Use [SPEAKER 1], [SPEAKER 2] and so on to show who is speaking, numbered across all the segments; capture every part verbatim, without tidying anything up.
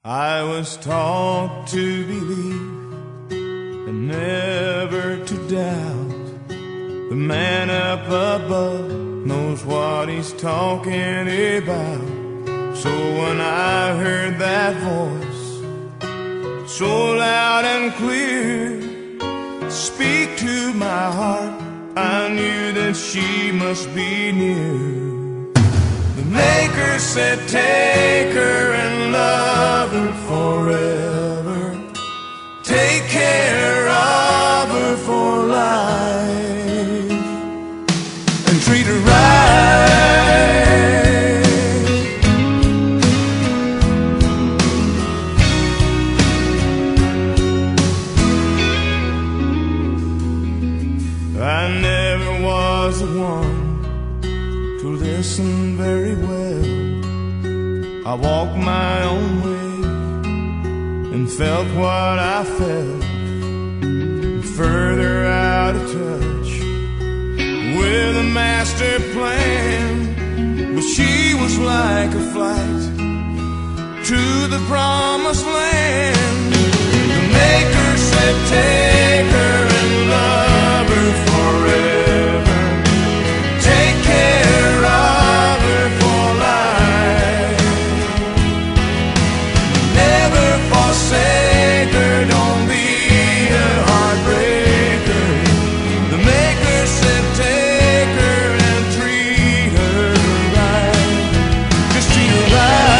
[SPEAKER 1] I was taught to believe and never to doubt. The man up above knows what he's talking about. So when I heard that voice so loud and clear speak to my heart, I knew that she must be near. The Maker said, take her and love her forever. Take care of her for life and treat her right. I never was the one to listen very well. I walked my own way and felt what I felt, further out of touch with a master plan. But she was like a flight to the promised land. The Maker said, take her and love her forever. Take care of her for life. Never forsake her, don't be a heartbreaker. The Maker said, take her and treat her right. Just treat her right.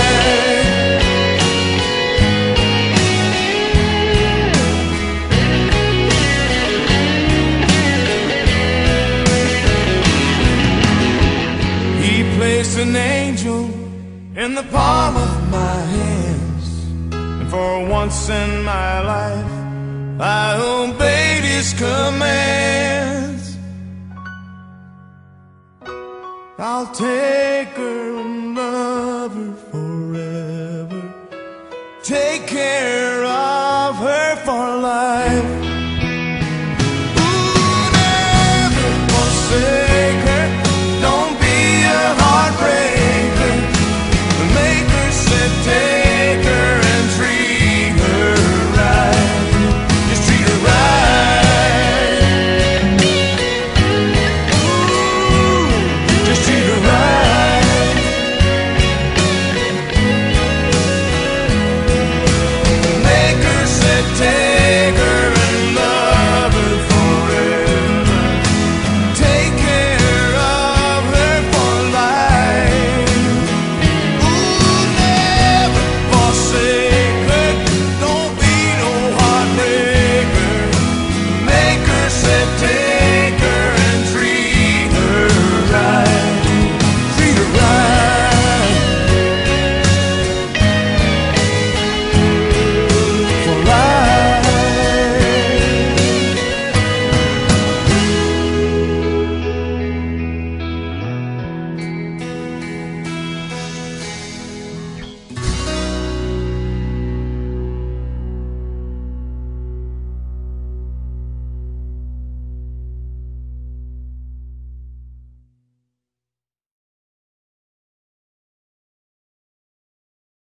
[SPEAKER 1] He placed an angel in the palm of my hands, and for once in my life I obeyed his commands. I'll take her and love her forever. Take care